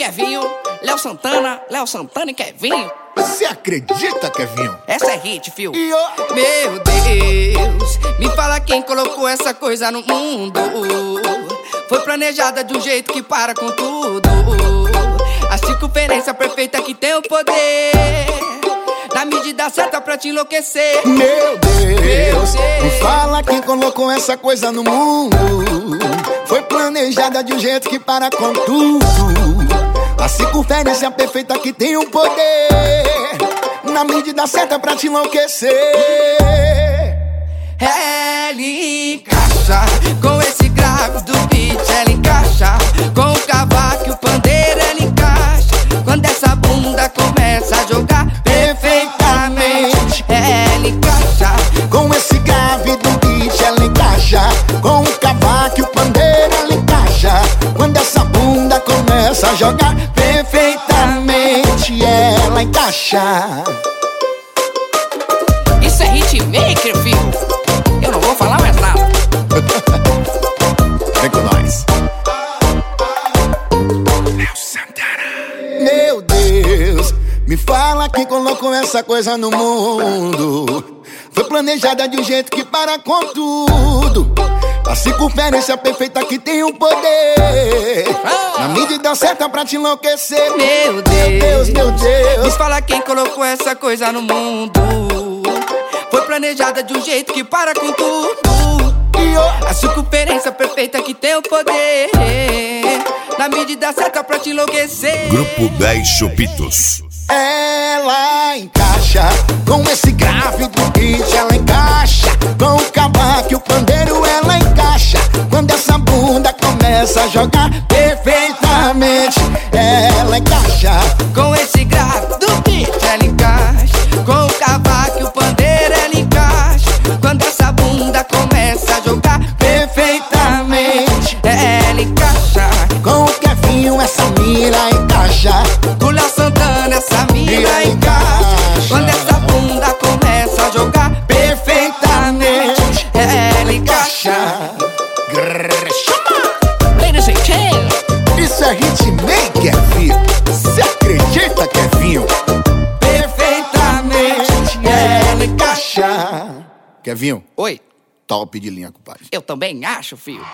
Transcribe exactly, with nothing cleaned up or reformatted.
Kevinho, Léo Santana, Léo Santana e Kevinho. Você acredita, Kevinho? Essa é hit, fio. E ó, Meu Deus, me fala quem colocou essa coisa no mundo. Foi planejada de um jeito que para com tudo. A circunferência perfeita que tem o poder, na medida certa pra te enlouquecer. meu Deus, Meu Deus. me fala quem colocou essa coisa no mundo. Foi planejada de um jeito que para com tudo. A circunferência perfeita que tem o poder, na medida certa pra te enlouquecer. Ela encaixa com esse grave do beat, ela encaixa com o cavaco e o pandeiro, ela encaixa quando essa bunda começa a jogar perfeitamente. Ela encaixa Com esse grave do beat ela encaixa, com o cavaco e o pandeiro ela encaixa quando essa bunda começa a jogar perfeitamente. Ela encaixa. Isso é hitmaker, filho. Eu não vou falar mais nada. Vem com nós. Léo Santana. Meu Deus, me fala quem colocou essa coisa no mundo. Foi planejada de um jeito que para com tudo. A circunferência perfeita que tem o poder, na medida certa pra te enlouquecer. Meu Deus, meu Deus. me fala quem colocou essa coisa no mundo. Foi planejada de um jeito que para com tudo. E ó, A circunferência perfeita que tem o poder, na medida certa pra te enlouquecer. Grupo dez Chupitos. ela encaixa com esse grave do beat, ela encaixa com o cavaco e o pandeiro, ela encaixa quando essa bunda começa a jogar perfeitamente. Ela encaixa Com esse grave do beat, ela encaixa com o cavaco e o pandeiro, ela encaixa quando essa bunda começa a jogar perfeitamente. Ela encaixa com o Kevinho, essa mira encaixa. com o Léo Santana, essa mira encaixa quando essa bunda começa a jogar perfeitamente. Ela encaixa. Grrr, chama. Ladies and gentlemen, Isso é hitmaker, filho. Você acredita, Kevinho? perfeitamente. Ela encaixa. Kevinho, Oi, top de linha, compadre. eu também acho, filho.